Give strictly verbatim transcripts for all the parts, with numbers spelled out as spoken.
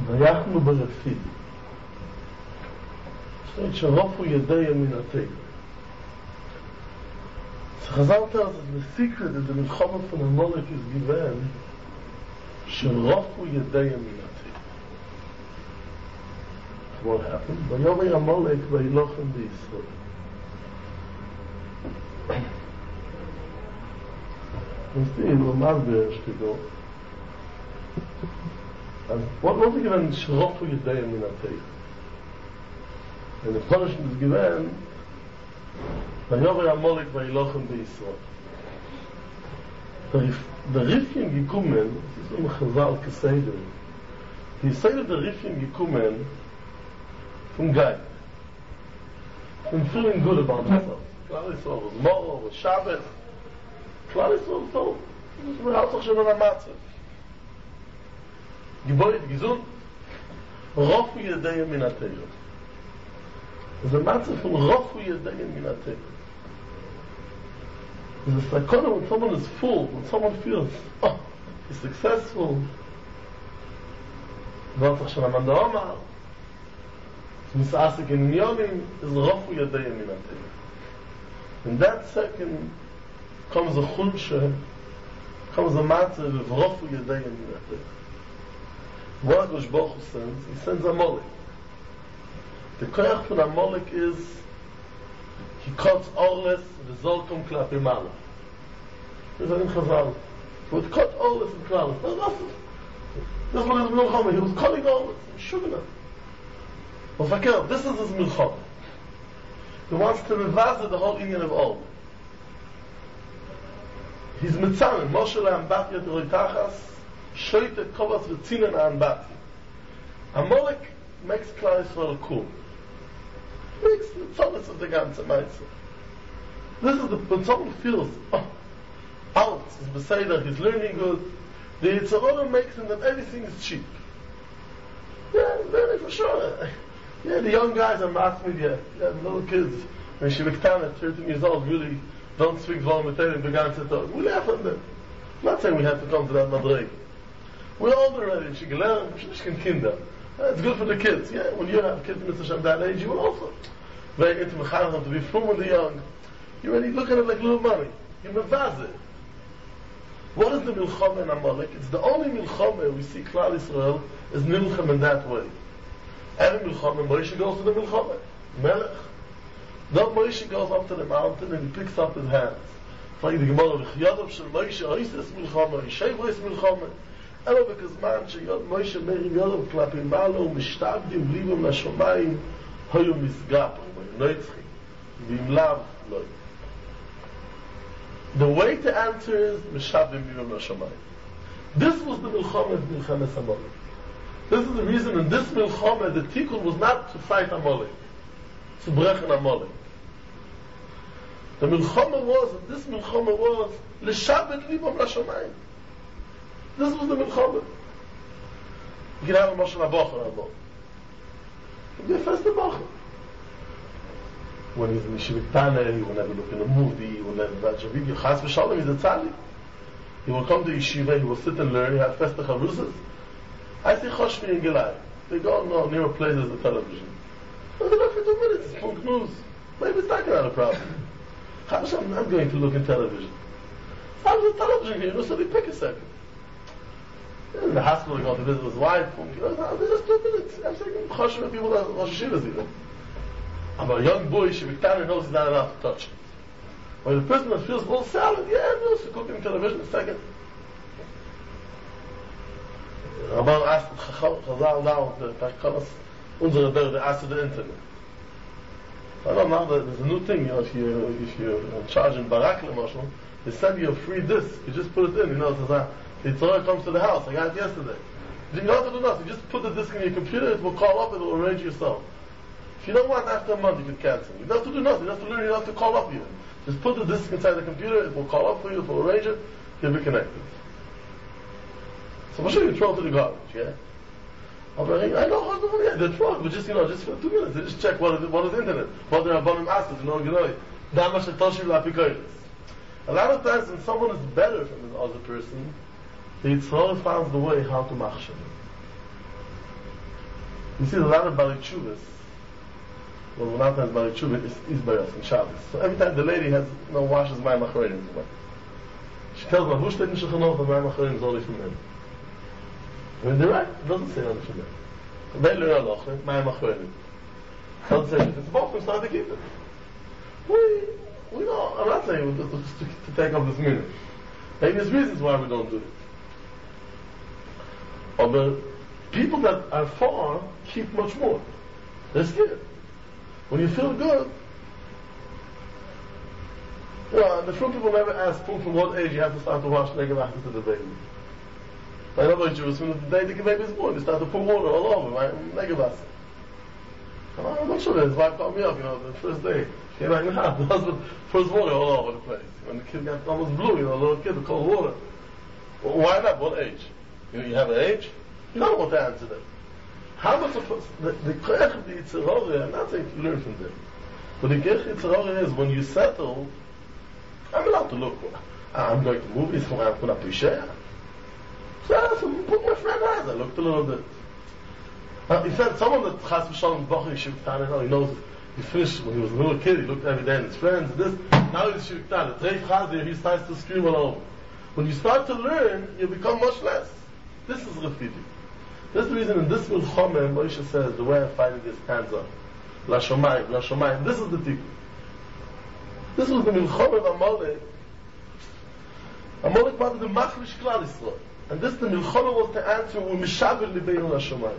ויחנו ברפיד. steht שרופו ידיה מן התיק. So Chazal tells us the secret of the Milchama from Amalek is given שרופו ידיה מן התיק. What happened? ויאמר Amalek וילחם בישראל. נסתים, הוא מסביר שתדעו. אז what was it given שרופו ידיה מן התיק? And the punishment is given ויאמר Amalek וילחם בישראל. The Rifkin gekommen, das ist immer Chazal Keseder. Die Seder der Rifkin gekommen from Gai. From feeling good about themselves. Klal Yisrael was Moro, was Shabbos. Klal Yisrael was told. Das war auch schon an der Matze. Gebäude, gesund. Rofu Yedeya min HaTeira. Das ist eine Matze von Rofu Yedeya min HaTeira. It's like when someone is full, when someone feels, oh, he's successful. Not such a man Omar. It's misasik in Yonim, is Rofu Yadayim min HaTeira. In that second comes a chudsha, comes a matter of Rofu Yadayim min HaTeira. What Akadosh Baruch Hu sends? He sends Amalek. The koyach from Amalek is he cuts Orles v'zolkom klapi mala. This is in Chazal. He would cut Orles and Klalas. That's nothing. That's what his milchama. He was cutting Orles and Shugana. But fakir, this is his milchama. He wants to revisit the whole Indian of all. He's mitzanim. Moshe le'ambatya d'roitachas shoyte kovas v'tzinen ha'ambatya. Amalek makes Klal Yisrael cool. Makes the tzolitz of the ganze Maisa. This is the, when someone feels, oh, out, he's beseder, he's learning good, the Yitzhak makes him that everything is cheap. Yeah, very for sure. Yeah, the young guys are masked media, yeah, the little kids, when she was thirteen years old, really don't speak voluntarily and began to talk. We laugh at them. I'm not saying we have to come to that madreg. We're older already, she can learn, she can kinder. It's good for the kids, yeah. When you have kids in Hashem that age, you will also. Very into mechanam to be from with the young. You already look at it like little money. You mevazeh. What is the milchama in Amalek? It's the only milchama we see Klal Yisrael is milcham in that way. Every milchama, Moshe goes to the milchama. Melech. Then Moshe goes up to the mountain and he picks up his hands. Like the Gemara, v'chiyadav shel Moshe oises milchama, yishev ois milchama. אלא בזמן שמשה מרים ידו כלפי מעלה ומשתעבדים ליבם לשמיים היו מסגפים, היו נצחים, ואם לאו לא. The way to answer is משתעבדים ליבם לשמיים. This was the milchama of Milchemes Amalek. This is the reason in this milchama the tikkun was not to fight Amalek, to brechen Amalek. The milchama was, and this milchama was, לשתעבדים ליבם לשמיים. This was the milchama. You can have a Moshe Rabbeinu Amalek. You can be a first Amalek. When he's in Yeshiva Tana, he will never look in a movie, he will never watch a video. Chas v'shalom, he's a tzaddik. He will come to Yeshiva, he will sit and learn, he has festa charuzas. I see Choshvi and Gilai. They go no, near a place as the television. But they look for two minutes, it's punk news. Maybe it's not a problem. Chas v'shalom, I'm going to look in television. How's the television here? So they pick a second. In the hospital, he goes to visit his wife. You know, there's just two minutes. I'm saying, Choshvi people that Rosh Hashivas even. I'm a young boy, Shivitana knows he's not allowed to touch it. When the person that feels boiled salad, yeah, he knows to cook in television a second. Rabban asked Chazal now, the Takalas, unsere Berde asked to the internet. I don't know, there's a new thing, you know, if, you, if you're in charge in Barak, they send you a free disc, you just put it in, you know, it says, the Torah comes to the house, I got it yesterday. You don't have to do nothing, you just put the disc in your computer, it will call up, it will arrange yourself. If you don't want after a month, you can cancel. You don't have to do nothing, you don't have to learn, you don't have to call up even. Just put the disc inside the computer, it will call up for you, it will arrange it, you'll be connected. So I'm sure you throw it to the garbage, yeah? I'm like, I know how to do it, they're thrown, but just, you know, just for two minutes, they just check what is, what is the internet, what they're abanim asses, you know, you know, that much toshim la'apikoyres. A lot of times when someone is better than the other person, the Yitzhak finds the way how to machshav. You see a lot of Bali Chuvas. Well, one times Bali Chuva is, is by us in Shabbos. So every time the lady has, you know, washes my macharenim, she tells me, who steht in Shulchan that my macharenim is only from men? I mean, they're right. It doesn't say only from men. They learn halacha, my macharenim. It doesn't say if it's both, it's not to keep it. We, we know, I'm not saying to, to, to take up this minute. Maybe there's reasons why we don't do it. But people that are far keep much more. They're scared. When you feel good, you know, the fruit people never ask from what age you have to start to wash negative after to the baby. I know about you, as soon as the day the baby is born, you start to pour water all over, right? Negative. I'm not sure that his wife called me up, you know, the first day. She came back in the house, the husband pours water all over the place. When the kid got almost blue, you know, a little kid with cold water. Well, why not? What age? You know, you have an age? You don't know what to answer them. How much of the the Koyach of the Yetzer Hara, I'm not saying to learn from them, but the Koyach of the Yetzer Hara is when you settle, I'm allowed to look. I'm going to movies, I'm going to appreciate. So, so put my friend eyes. I looked a little bit. Uh, he said someone that Chas V'Shalom Bachar Yeshivtan, he knows he finished when he was a little kid. He looked every day at his friends. This now he's Yeshivtan. The Treif Chazir, he starts to scream all over. When you start to learn, you become much less. This is Rafidi. This is the reason in this Milchama, Moshe says, the way I'm fighting this, hands up. La Shomayim, La Shomayim. This is the tikkun. This was the Milchama of Amalek. Amalek wanted the Machlish Klal Yisrael. And this the Milchama was to answer, we Mishaber Libeinu La Shomayim.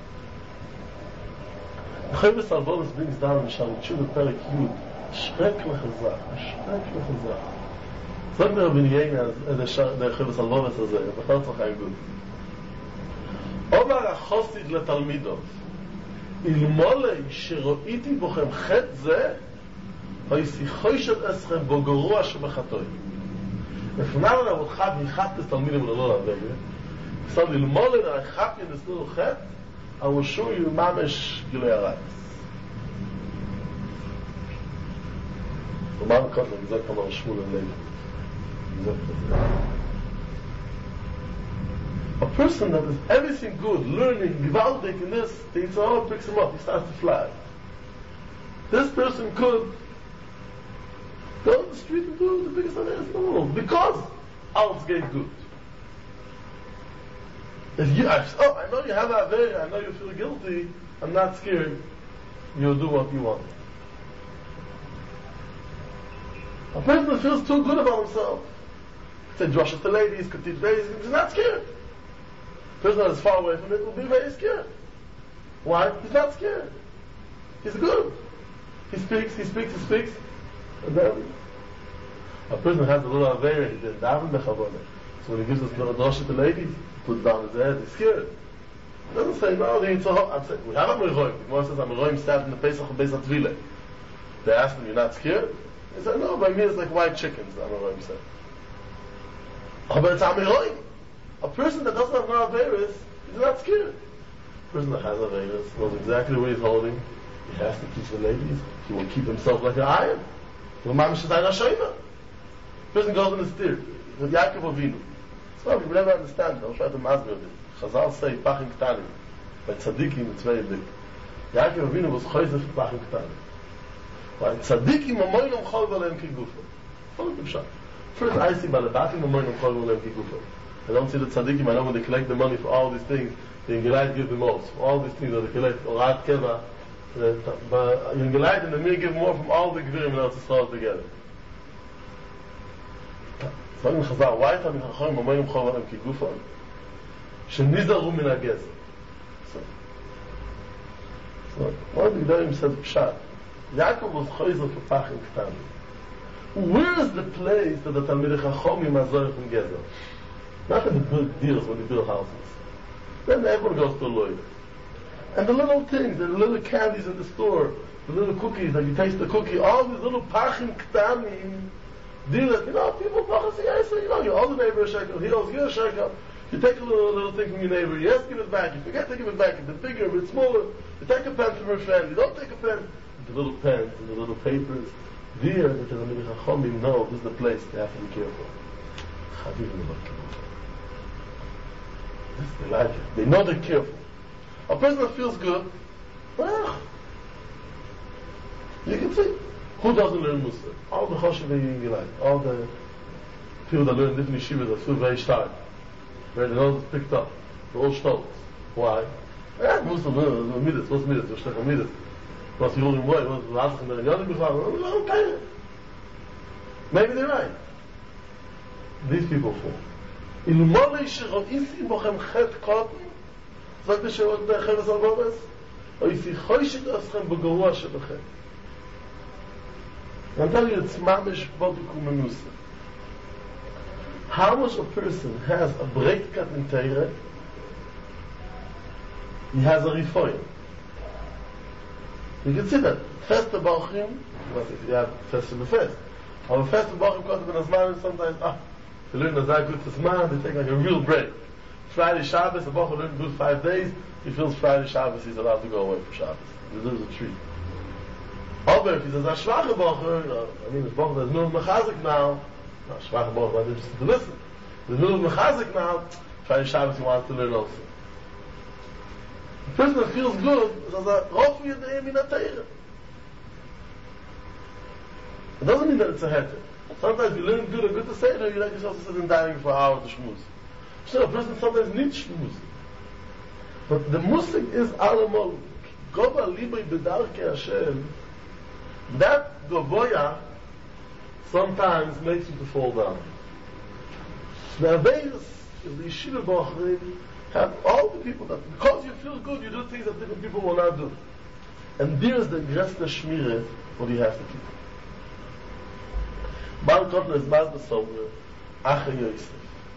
Chavis Alvolis brings down in Shal Tshuva Perek Yud, Shprek Lechazach, Shprek Lechazach. Sag mir, Rabbi Yeina, der Chavis Alvolis הזה, בחר צלחה עם גוד. אומר החוסיד לתלמידות, אלמולי שראיתי בוכם חטא זה, הייתי חושד אסכם בו גרוע שבחטוי. לפניו אני אותך ביחד תלמידים ולא להביא. So אלמולי נרחקתי in this little chet, I will show you ממש גילוי הרייס. ומה מקודם, זה כמה שמול הלב. זה כזה. A person that is everything good, learning, gewaltig in this, the Yetzer Hara picks him up, he starts to fly. This person could go on the street and do the biggest thing in the world, because alles get good. If you, I, oh, I know you have that very, I know you feel guilty, I'm not scared, you'll do what you want. A person that feels too good about himself, said drushes to ladies, could teach ladies, he's not scared. A person that is far away from it will be very scared. Why? He's not scared. He's good. He speaks, he speaks, he speaks. And then a person has a little avera, he didn't daven bechavonah. So when he gives us little drushes to ladies, he puts down his head, he's scared. He doesn't say, no, the Yetzer Hara, I'm saying, we have a Meroim. The Gemara says, a Meroim stabbed in the Pesach of Beis HaTvile. They asked him, you're not scared? He said, no, by me it's like white chickens, the Meroim said. Oh, but it's a Meroim. A person that doesn't have no Averis is not scared. A person that has Averis knows exactly what he's holding. He has to teach the ladies. He will keep himself like an iron. The Mamish is a Shema. A person goes in the steer with Yaakov Avinu. So we never understand it. I'll try to masber it. Chazal say, Pachim Ktanim. By Tzadikim, it's very big. Yaakov Avinu was Chayzer for Pachim Ktanim. By Tzadikim, Amoinam Chol Valem Kigufa. Follow the Pshat. First I see by the Batim, Amoinam Chol Valem Kigufa. I don't see the tzaddikim, I know when they collect the money for all these things, the Yingelait give the most. For all these things that they collect, Orat Keva, but Yingelait and the Mir give more from all the Gvirim and Eretz Yisrael together. So in Chazal, why Tamim Chacham, Amoyim Chovarem Kigufa? Shenizaru min HaGezer. So, so one of the Gdorim says, Pshat, Yaakov was Chayzer for Pachim Ktanim. Where is the place that the Talmidei Chachomim are Zoyach from Gezer? Not that they build deals when they build houses. Then everyone goes to a lawyer. And the little things, the little candies in the store, the little cookies, like you taste the cookie, all these little pachim ktanim, dealers, you know, people talk say, I say, you know, you owe the neighbor a shekel, he owes you a shekel, you take a little, little thing from your neighbor, you ask give it back, you forget to give it back, if it's bigger, if it's smaller, you take a pen from a friend, you don't take a pen, the little pens and the little papers, there, that the Chachomim know, this is the place they have to be careful. They like it. They know they're careful. A person that feels good, well, you can see. Who doesn't learn Musa? All the Choshev in Gilad, all the people that learn different yeshivas that feel very stark, where the nose is picked up, the old stolz. Why? Yeah, Musa, Midas, what's Midas? What's Midas? Midas? What's the Yolim Boy? What's the Lassach and the Yodim Bichlal? Okay. Maybe they're right. These people fall. Ilmolei shero'isi bochem chet kotten, sagt the Sherot Be'echeves al-Bobes, o isi choyshet oschem b'gorua shebechem. I'll tell you, it's mamish botiku menusa. How much a person has a breitkat in Teire, he has a rifoyim. You can see that. Feste Bachim, what if you have Feste Befest? But Feste Bachim comes in Azman, sometimes, ah, they learn Nazar good to Zman, they take like a real break. Friday Shabbos, the Bachim learns good five days, he feels Friday Shabbos, he's allowed to go away for Shabbos. He lives a treat. Aber if he says, a schwache Bachim, I mean, if Bachim says, no mechazik now, no, schwache Bachim, I'm interested to listen. There's no mechazik now, Friday Shabbos he wants to learn also. The person that feels good is as a rof yedei min ha-teira. It doesn't mean that it's a heter. Sometimes you learn good or good to say it, you like yourself to sit and dining for hours to shmuz. So a person sometimes needs shmuz. But the musik is alamol goba libay bedarkei Hashem. That goboya sometimes makes you to fall down. The Averis is the yeshiva b'achrim have all the people that, because you feel good, you do things that different people will not do. And there is the Gresna Shmire, what you have to keep. Baal Kotler is Baz Besomer, Acha Yosef.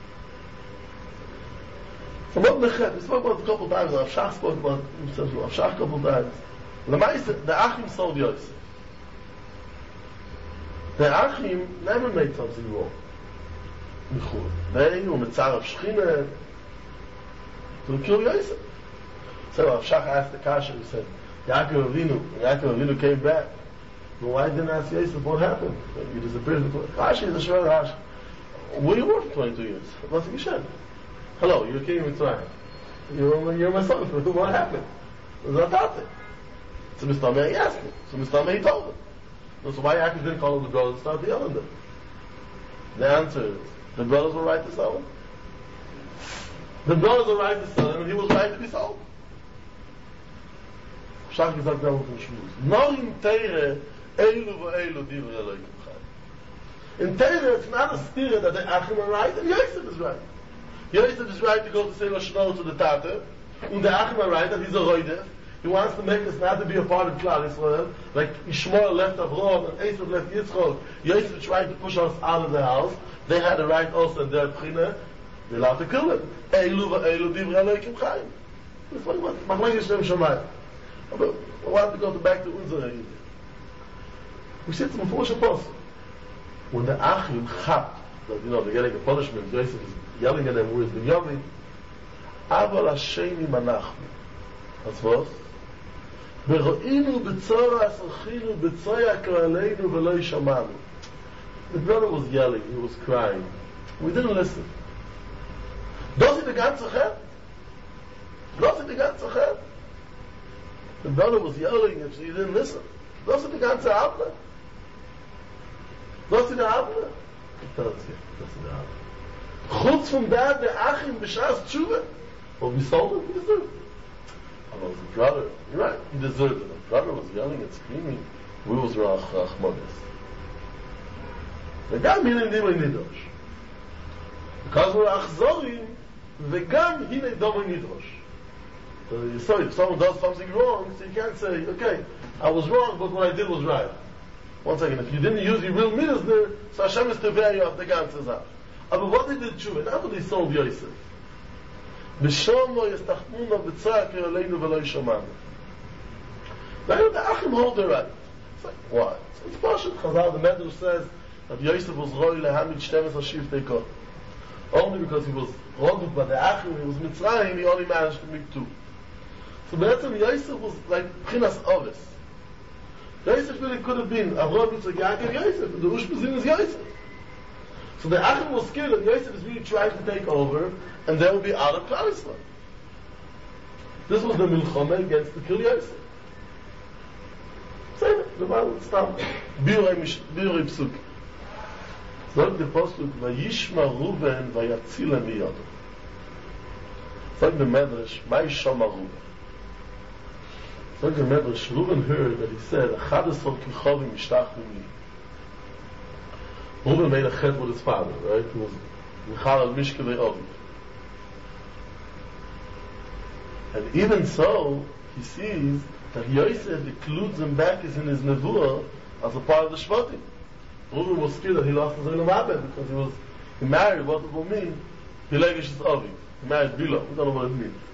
So what Nechet, we spoke about it a couple of times, Rav Shach spoke about himself, Rav Shach a couple of times. The Ma'aseh, the Achim sold Yosef. The Achim never made something wrong. They were Mitzar of Shechina, to kill Yosef. So Rav Shach asked the Kasha, he said, Yaakov Avinu, when Yaakov Avinu came back, well, why didn't I ask Yosef what happened? You disappeared. Rashi is a short Rashi. Where you were for twenty-two years? What's the Mishan? Hello, you're king of Mitzrayim. You're, you're my son. What happened? It was Atate. So Mister Meir, he asked me. So Mister Meir, he told him. So why Yaakov didn't call him the brothers and start yelling them? The answer is, the brothers were right to sell him. The brothers were right to sell him, and he was right to be sold. Shach gesagt, der muss Schmuz. Noch in Teire, Eilu vo Eilu Divrei Elokim Chai. In Teire, it's not a steer that the Achim are right, and Yosef is right. Yosef is right to go to say Lashno to the Tate, and the Achim are right that he's a Roidef. He wants to make us not to be a part of Klal Yisrael, like Ishmael left Avraham and Esav left Yitzchak. Yosef tried to push us out of the house. They had the right also in their Pchina. They're allowed to kill him. Eilu vo Eilu Divrei Elokim Chai. That's what he wants. Machlekes Shem Shamayim. But I want to go back to Unzer. We said to the Mephosh Apostle, when the Achim chapped, that you know they're getting a punishment, Yosef is yelling at them, where is Binyamin? Aval Hasheni Manachmu. That's what? Bero'inu b'tzora asachinu b'tzoya k'aleinu v'lo yishamanu. The brother was yelling, he was crying. We didn't listen. Das ist die ganze Chet. Das ist die ganze Chet. The brother was yelling if he didn't listen. Das ist die ganze Abne. Das ist die Abne. Das ist die Abne. Chutz von da, der Achim b'shas tshuva. Well, we sold it, we deserved it. But it was the brother. You're right, he deserved it. The brother was yelling and screaming. We was Rach Achmanis. וגם הנה דימי נדרוש. Because we're achzorim, וגם הנה דומי נדרוש. So if someone does something wrong, so you can't say, okay, I was wrong, but what I did was right. One second, if you didn't use your real midas there, so Hashem is to bear you of the ganze Zach. But what they did tshuva, not what they sold Yosef. B'shom lo yistachmuna b'tzah k'yoleinu v'lo yishamanu. Now the Achim hold the right. It's like, why? So it's Pashut. Chazal, the Medrash says that Yosef was roi lehamid shtem es shiftei kol. Only because he was roduk by the Achim, he was Mitzrayim, he only managed to make two. So Be'etzem Yosef was like Pchinas Ovis. Yosef really could have been Avraham, Yitzchak, Yaakov, Yosef. The Ushbezin is Yosef. So the Achim was scared that Yosef is really trying to take over, and they will be out of Klal Yisrael. This was the milchama against the Kil Yosef. Say it, the Bible, it's time. Biurei Psuk. Sagt der Postuk, Vayishma Ruven Vayatzile Miyado. Sagt the Medrash, Mai Shama Ruven. Sagt the Medrash, Ruven heard that he said, Achadesol Kichovim Mishtachvim Li. Ruven made a chet with his father, right? He was Michal al Mishkevei Ovid. And even so, he sees that Yosef includes him back as in his nevuah as a part of the Shvatim. Reuven was scared that he lost his own Abed because he was he married. What it will mean? He legish his Avi. He married Bila. We don't know what it means.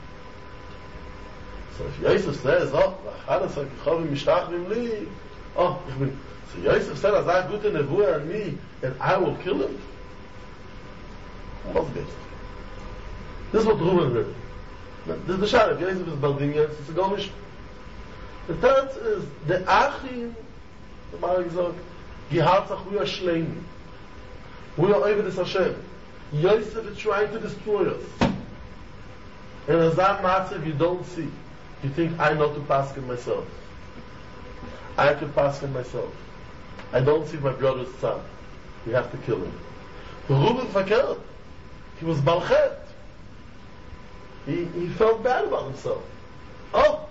So if Yosef says, "Oh, Hadassah Kichavim Mishtachvim Li," oh, ich bin. So Yosef said, "As I good nevuah on me, and I will kill him." What's this? This is what Reuven heard. This is the shot. If Yosef is Baldinia, it's a Gomish. The third is the Achim. The Malach sagt, Gehatzach, we are Shleimi. We are over this Hashem. Yosef is trying to destroy us. And as that massive you don't see, you think, I know to paskin myself. I could paskin myself. I don't see my brother's son. We have to kill him. Reuven verkehrt. He was balchet. He, he felt bad about himself. Oh,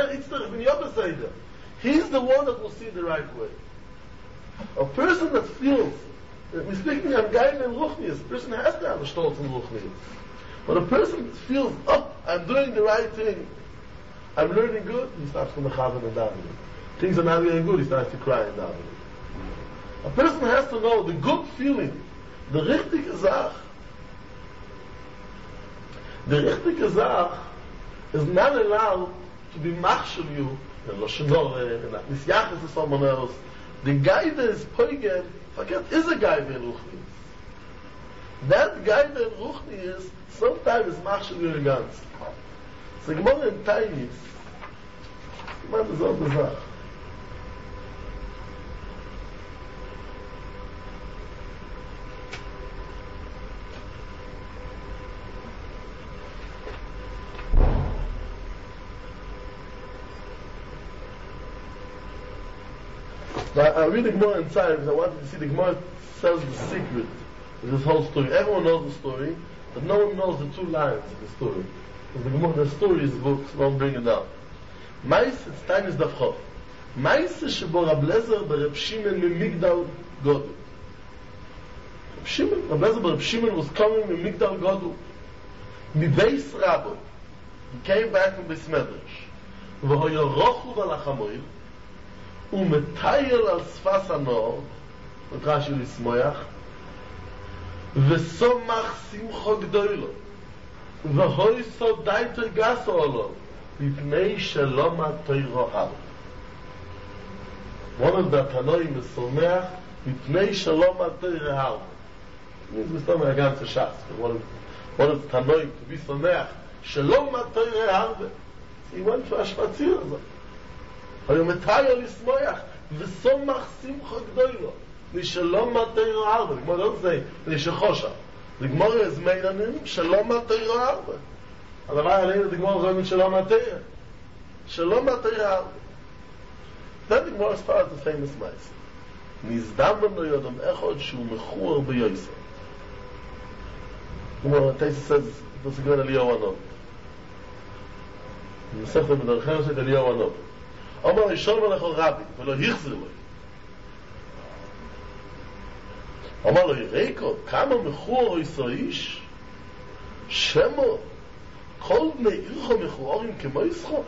he's the one that will see the right way. A person that feels, we're speaking of Gain and Ruchnius, a person has to have a stolz and Ruchnius. But a person that feels, oh, I'm doing the right thing, I'm learning good, he starts to mechaven and davening. Things are not really good, he starts to cry and davening. A person has to know the good feeling, the richtige Zach. The richtige Zach is not allowed to be machshel you in Loshenore, in Nisyaches to someone else. The guy that is poigen, forget, is a guy in Ruchnius. That guy that in Ruchnius sometimes is machshel you in ganz. So Gemara in Tainis, Gemara is all the Zach. I'll read the Gemara inside because I wanted to see the Gemara tells the secret of this whole story. Everyone knows the story, but no one knows the two lines of the story. Because the Gemara, the story is the book, so don't bring it down. Mais, it's time is Davchov. Mais shebo Rab Lezer b'Reb Shimon Mimigdal Godel. Rab Shimon, Rab Lezer b'Reb Shimon was coming Mimigdal Godel. Mibeis Rabbi. He came back from Beis Medrash. V'hoyo rochu v'lachamoyr. ומטייל על שפס הנור, ודרש לשמוח, וסומח שמחו גדולו, והוי סודאי תרגסו עולו, מפני שלום התוירו הר. One of the Tanoim is Somech, מפני שלום התוירו הר. Means we start with a ganze Shas. One of the Tanoim to be Somech, שלום התוירו הר. He went for a Shpatzir. אבל הוא מטייל לשמוח, וסומח שמחו גדולו, משלום התוירו הרבה. the Gemara doesn't say, לשחושה. The Gemara is made on him, שלום התוירו הרבה. הדבר עלינו, the Gemara זו משלום התוירו. שלום התוירו הרבה. Then the Gemara starts the famous mice. נזדמן לו יודם אחד שהוא מכוער ביוסף. The Gemara, Taisa says, it was a good Eliyahu Anov. In the Sefta B'darchem said Eliyahu Anov. אמר ישום עליכו רבי, ולא יחזר לו. אמר לו, יריקו, כמה מכוער איסו איש? שמו, כל בני עירכו מכוערים כמו ישחו?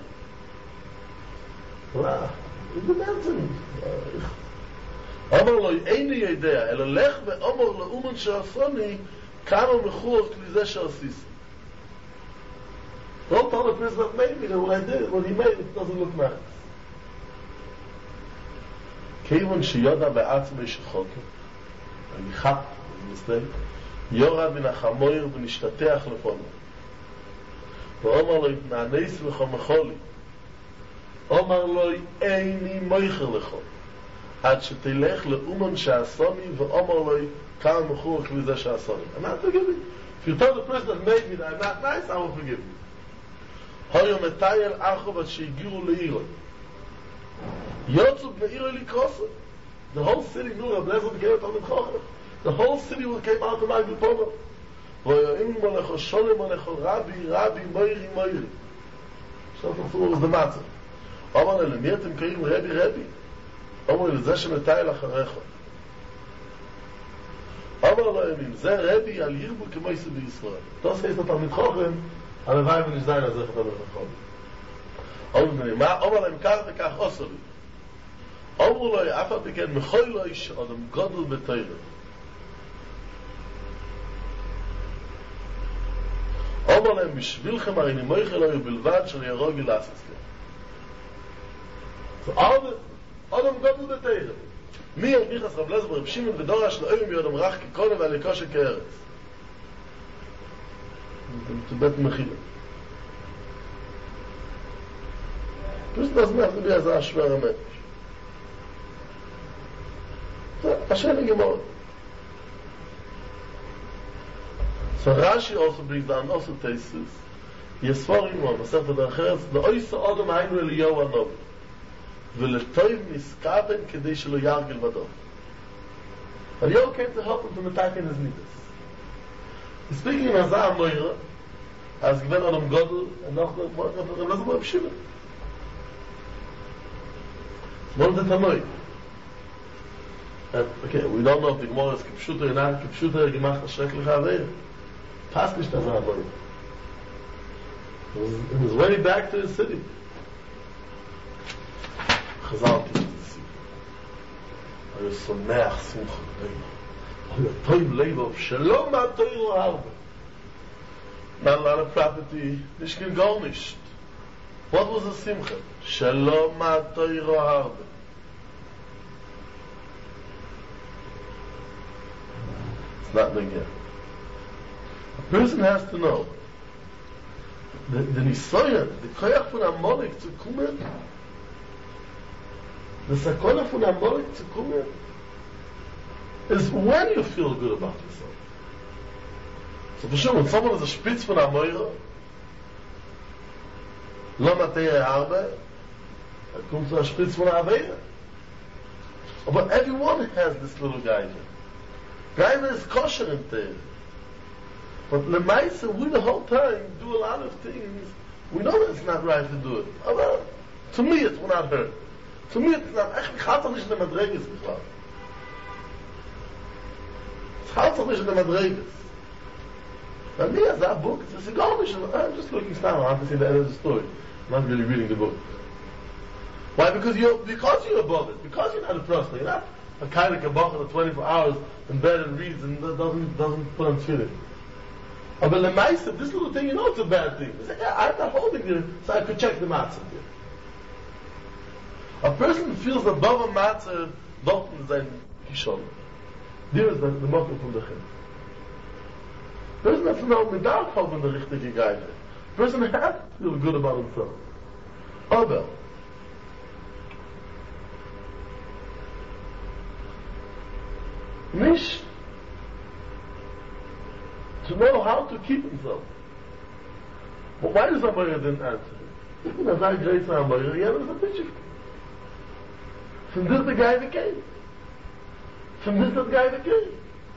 לא, זה בעצם. אמר לו, איני יודע, אלא לך ואומר לאומן שעשוני, כמה מכוער כלי זה שעשיסו. Don't tell the person that made me that what I did, what he made, it doesn't look nice. כיוון שיודע בעצמי שחוקר, אני חט, אני מסתכל, יורד מן החמויר ונשתתח לפונו. ואומר לו, התנענס לך מחולי. אומר לו, איני מויכר לך. עד שתלך לאומן שעשוני, ואומר לו, כמה מכוער כלי זה שעשוני. I'm not forgiving. If you tell the person that made me that I'm not nice, I will forgive you. Hoyo metayel acho wat shegiru leiro. Yotzub meiro likrosa. The whole city knew that Lezer became a Talmid Chacham. The whole city came out to Magdal Pono. Voyoim molecho sholem molecho rabbi, rabbi, moiri, moiri. So the fool was the matzah. Omar le mirtem kaim rabbi, rabbi. Omar le zeh shemetayel acharecho. Omar lo yemim, zeh rabbi al yirbu kemoise b'Yisrael. Das heißt, the Talmid Chacham, ale vayim v'nish zayin azeh Talmid Chacham. Omar le mkar v'kach osoli. אמרו לו, אף על פי כן, מכל לא איש אדם גודל בתורה. אמר להם, בשבילכם הרי נמויך אלוהי בלבד של ירוג אלאסס לו. אדם גודל בתורה. מי ילמיך רב לזר ברב שמעון ודורש לאוים יודם רך כקונה והליקושה כארץ. זה בית מחילה. פשוט נזמח לבי הזה השבר המת. Hashem Gemara. So Rashi also brings down also Tesis. Yesforim one, Masechet Berachos, Le'oisa Adam Haynu Eliyahu Hanavi, V'letoiv Niskaben Kedei Shelo Yargil Vado. Eliyahu came to help him to metaken his midas. He's speaking in Hazar Moira, as given Adam Godel, and noch the Rav Reb Shimon. What is the Tanoi? Uh, okay, we don't know if the Gemara is Kipshuta or not. Kipshuta gemacht a schreckliche Aveir. Passt nicht das Aveir. He was way back to his city. Chazal teaches the city. I was so neach simcha leila. I was toiv leila. Shalom ha'toiru harbe. Not a lot of property. Nishkin gar nicht. What was the simcha? Shalom ha'toiru harbe. Not big yet. A person has to know the the nisoya, the koyach von Amalek zu kommen, the sakona von Amalek zu kommen, is when you feel good about yourself. So for sure, when someone is a spitz von Amoira, lo matei arbe, it comes to a spitz von Aveira. But everyone has this little guy here. Gaiva is kosher in there. But Lemaisa, we the whole time do a lot of things. We know that it's not right to do it. Although, to me it will not hurt. To me it's not. Ich hatte nicht in der Madreges gefragt. Ich hatte nicht in der Madreges. By me, as that book, it's a garbage. I'm just looking down. I have to see the end of the story. I'm not really reading the book. Why? Because you're, because you're above it. Because you're not a person. You're not a kind of kabbalah for twenty-four hours in bed and reads and doesn't doesn't put on tefillin. But the meister, this little thing, you know it's a bad thing. It's like, yeah, I'm not holding it, so I could check the matzah here. A person feels above a matzah, dort in sein Kishon. There is the, the motto from the Chem. Person has to know, mit darf haben the richtige Geige. Person has to feel good about himself. Aber, nicht to know how to keep himself. But why does somebody didn't answer? Ich bin ein sehr great Ambayr, ja, das ist ein bisschen. From this the guy that came. From this the guy that came.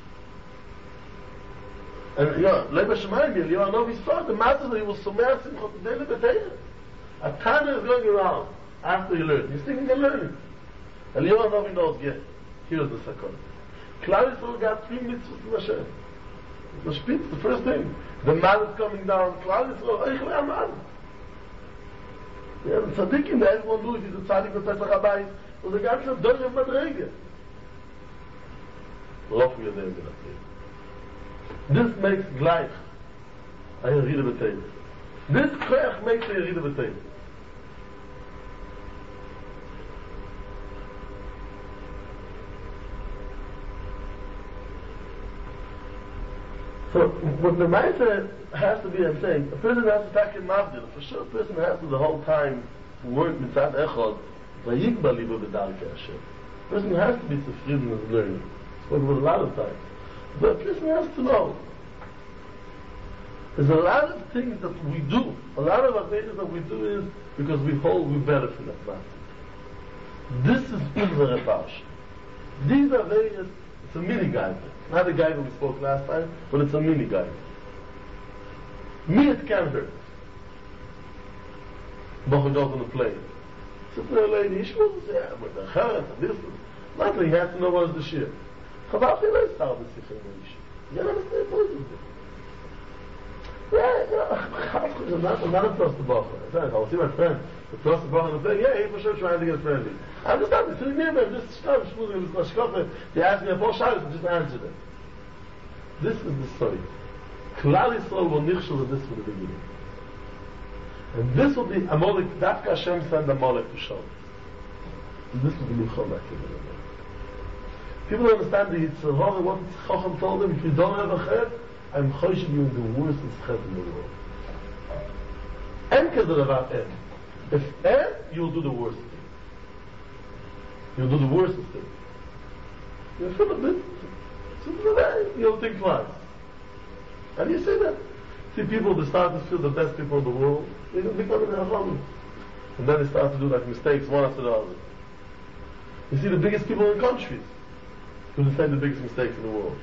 And yeah, Leba Shemayim, you know, we saw the matter that he was so mad, he was daily betainer. A time is going around after you learn. He's thinking of learning. And you know, he knows, yeah, here's the second. Klal Yisrael got three mitzvahs from Hashem. The spitz, the first thing. The man is coming down. Klal Yisrael, Eich Le'am Man. Ja, the tzaddikim, the everyone knew, he's a tzaddik with Pesach HaBayis, was a ganze Dörr of Madrege. Worauf wir sehen wir das. This makes gleich a Yerida B'Tein. This koyach makes a Yerida B'Tein. So, what the Maisa has to be, I'm saying, a person has to take in Mavdil. For sure, a person has to the whole time work mitzad echad, vayikba liba b'darkei Hashem. A person has to be zufrieden with learning. Spoken about a lot of times. But a person has to know There's a lot of things that we do. A lot of Avedas that we do is because we hold we better from that matter. This is Ibn Repash. These Avedas, it's a mini guide. Not a guide that we spoke last time, but it's a mini guide. Me it can hurt. Bocha goes on the plane. Sits there a lady, she was yeah, but the heart, this is nothing, he has to know what is the shir. Chabal Chilei start the Sikha in the shir. You don't understand what is it? Yeah, yeah, I'm not, I'm not a trust the Bocha. I'll see my friend, the trust the Bocha on the plane, yeah, he's for sure trying to get friendly. I'm just not sitting near him, just stop, schmoozing with this Mashkofa. They ask me a four shadows, just answer them. This is the story. Klal Yisrael will nichshel this from the beginning. And this will be Amalek, Dafka Hashem sent Amalek to show. And this will be Milchom Akim. People don't understand the Yitzhak, what Chacham told them, if you don't have a chet, I'm choshing you in the worst chet in the world. En keder about en. If en, you'll do the worst thing. You'll do the worst thing. You'll feel a bit, you'll think twice. And you see that. See people that start to feel the best people in the world, they become an Ahami. And then they start to do like mistakes one after the other. You see the biggest people in countries who decide the biggest mistakes in the world.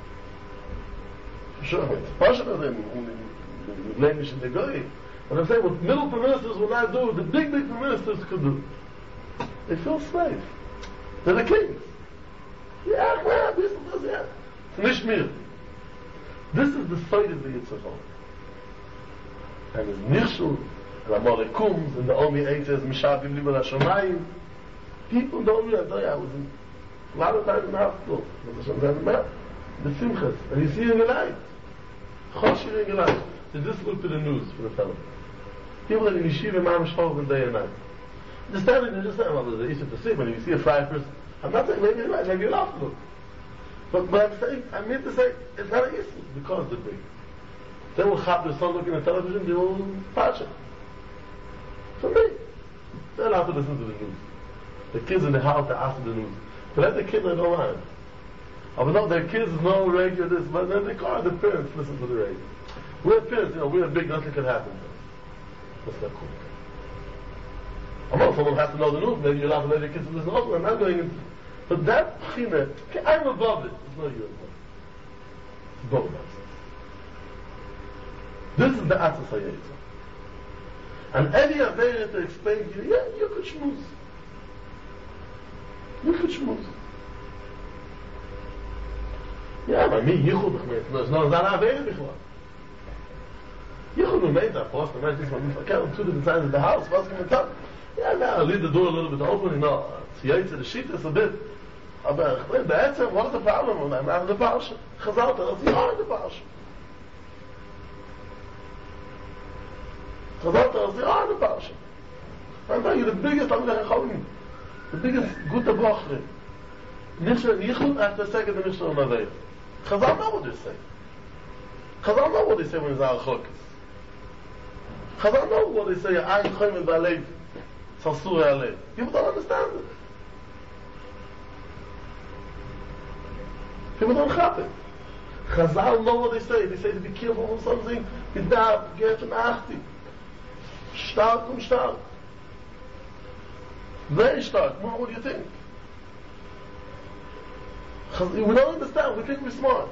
For sure, it's partial of them, language in the Goy. But I'm saying what middle prime ministers will not do, the big, big prime ministers could do. They feel safe. They're the kings. Yeah, well, this is this, yeah. It's Nishmir. This is the side of the Yitzhak. And his Nishul, and Amalek comes, and the Omi eight says, Mishabim Libel HaShamayim. People don't realize, oh yeah, I was in, a lot of times in the hospital. The Simchas. And you see it in the light. Choshir in the light. So just look to the news for the fellow. People that in Yeshiva, Mamish Cholim, day and night. Just standing there, just saying, well, there's an issue to see when you see a fried person. I'm not saying maybe you're right, maybe you're not look. But, but I'm saying, I mean to say, it's not an issue because they're big. They will have their son looking at television, they will patch it. For me, they're allowed to listen to the news. The kids in the house, they ask the news. But let the kids don't mind. I would know their kids know radio this, but then they call the parents listen to the radio. We're parents, you know, we're big, nothing can happen to us. That's not cool. I'm not someone has to know the news, maybe you're allowed to let your kids listen also, I'm not going into. But that, I'm above it. It's not you above it. It's both of us. This is the Atzah Sayyidza. And any Aveira to explain to you, yeah, you could schmooze. You could schmooze. Yeah, but me, Yichud, there's no Aveira before. Yichud made that post, the man thinks, I can't two different sides of the house, what's going to tell? Yeah, now I'll leave the door a little bit open, you know, Sayyidza, the sheet is a bit. Aber ich meine, בעצם, what is the problem? Und I'm not in the Parsha. Chazal tells you, you're in the Parsha. Chazal tells you, you're in the Parsha. I'm telling you, the biggest Talmidei Chachamim, the biggest Gute Bochre, Nishra Yichud, after the second Nishra Naveir. Chazal know what they say. Chazal know what they say when it's Al Chokas. Chazal know what they say, Ayin Choyim Ba'alev, Salsur Alev. People don't understand it. People don't have it. Chazal know what they say. They say to be careful from something. Gedab, get an achti. Stark und stark. Very stark. More, what do you think? We don't understand. We think we're smart.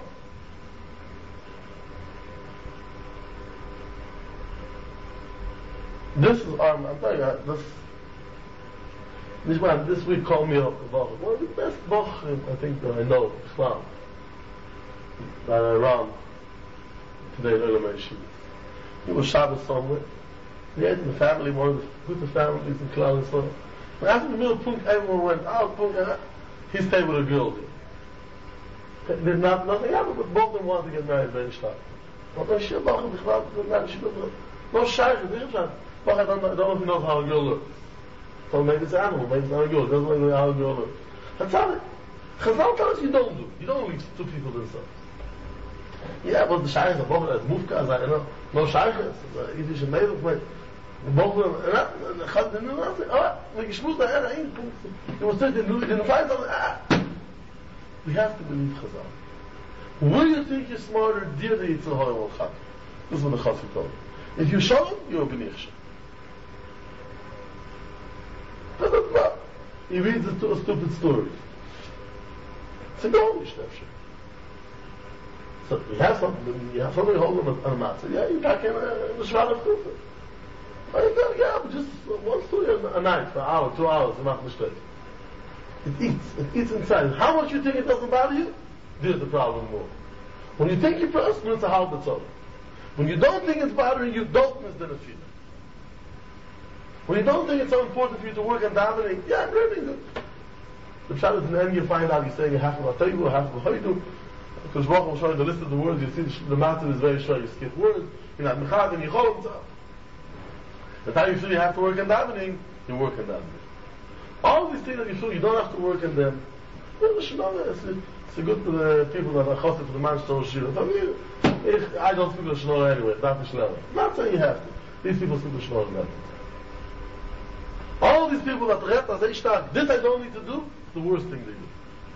This is, um, I'm telling you, this, this man, this week called me up about one of the best bochrim, I think, that I know, Islam. That are around today in Elam Yeshiva. He was Shabbos somewhere. He had in the family, one of the good families in Klal Yisrael. But after the middle punk, everyone went out, punk, and he stayed with a girl there. There's not, nothing happened, but both of them wanted to get married very sharp. But no shit, Bachar, no shaykh, no shaykh. Bachar, I don't know if he knows how a girl looks. So maybe it's an animal, maybe it's not a girl, it doesn't know how a girl looks. That's how it. Chazal tells you don't do. You don't leave two people themselves. Yeah, but the shaykh is a bocher, it's mufka, I know. No shaykh, it's Yiddish and native, but the bocher, and the chad, and nothing. Oh, when you shmuz the air, you must say, you didn't find something, ah. We have to believe Chazal. Will you think you're smarter, dear the Yitzhak or Chad? This is what the Chassid told him. If you show him, you're a benichsha. That's not. He reads a, a stupid story. It's a goal, Mishnefshe. So you have something, you have somebody holding on a matzah. Yeah, you pack in a, a shroud of kufa. Yeah, but just one story a, a night for an hour, two hours, not mistake. It eats, it eats inside. How much you think it doesn't bother you? There's the problem more. When you think you're personal, it's a half that's over. When you don't think it's bothering you, don't miss the nefila. When you don't think it's so important for you to work on davening, yeah, I'm learning good. The pshat is in the end you find out you're saying half of a table, half of a hoidu. Because Baruch will show you the list of the words, you see the, the matter is very short, you skip words, you're not mechad and you hold them. The time you feel you have to work on davening, you work on davening. All these things that you feel you don't have to work on them, it's, it's a good for the people that are chosset for the man so shir. I don't speak the Shnorah anyway, it's not the Shnorah. I'm not saying you have to. These people speak the Shnorah better. All these people that read as they start, this I don't need to do, it's the worst thing they do.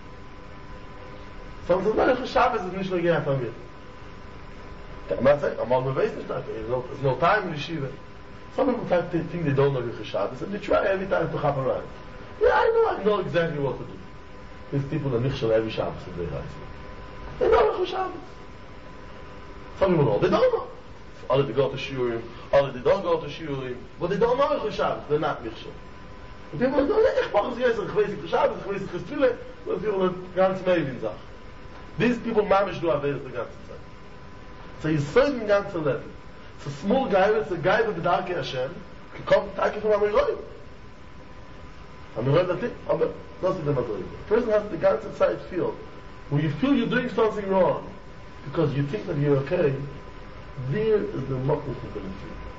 Some say, no, Shabbos is nicht nur gehen von mir. I'm not saying, I'm on the base, there's no, there's no time in the Yeshiva. Some people think they don't know Yichus Shabbos, and they try every time to hop around. Yeah, I know, I know exactly what to do. These people are nichshel every Shabbos in their lives. They know Yichus Shabbos. Some people know, they don't know. Other they go to Shiurim, other they don't go to Shiurim, but they don't know Yichus Shabbos, they're not nichshel. Und people go, ja, ich mache es jetzt, ich weiß Yichus Shabbos, ich weiß Yichus Tfile, und people are ganz Mevin Sach. These people mamish do Averis the ganze Zeit. So you serve in ganze Leben. It's a small guy, it's a guy with the dark Hashem, can come take from Amiroim. Amiroim that's it, aber das ist der Madorim. The person has the ganze Zeit feel. When you feel you're doing something wrong, because you think that you're okay, there is the mockness of the